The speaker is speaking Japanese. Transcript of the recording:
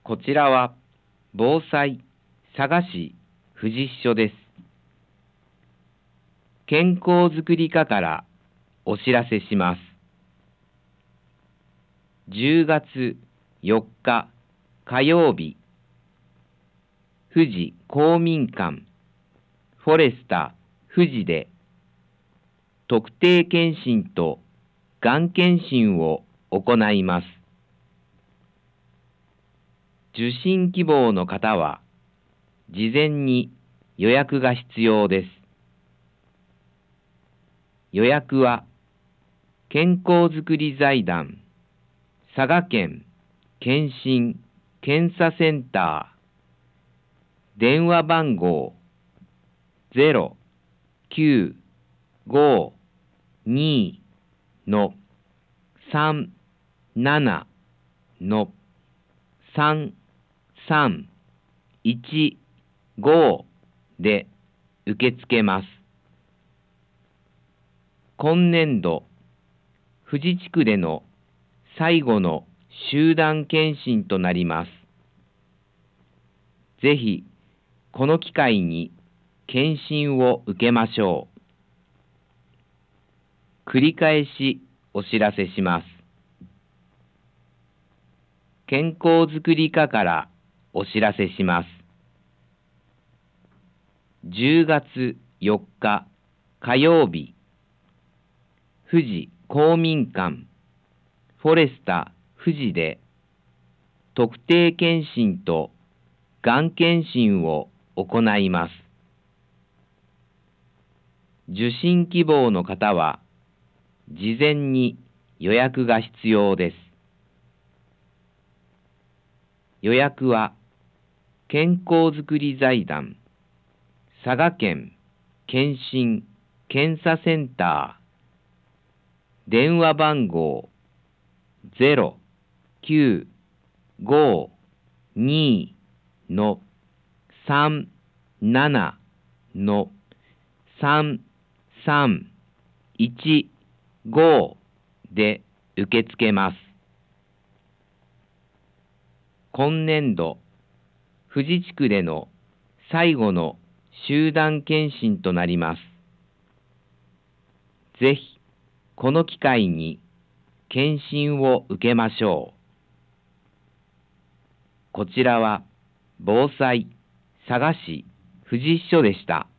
こちらは防災佐賀市富士支所です。健康づくり課からお知らせします。10月4日火曜日、富士公民館フォレスタ富士で特定健診とがん検診を行います。受診希望の方は事前に予約が必要です。予約は健康づくり財団佐賀県健診検査センター電話番号092-37-3315で受け付けます。今年度、富士地区での最後の集団検診となります。ぜひ、この機会に検診を受けましょう。繰り返しお知らせします。健康づくり課からお知らせします。10月4日火曜日、富士公民館フォレスタ富士で特定健診とがん検診を行います。受診希望の方は事前に予約が必要です。予約は健康づくり財団佐賀県健診検査センター電話番号092-37-3315で受け付けます。今年度、富士地区での最後の集団検診となります。ぜひ、この機会に検診を受けましょう。こちらは防災佐賀市富士支所でした。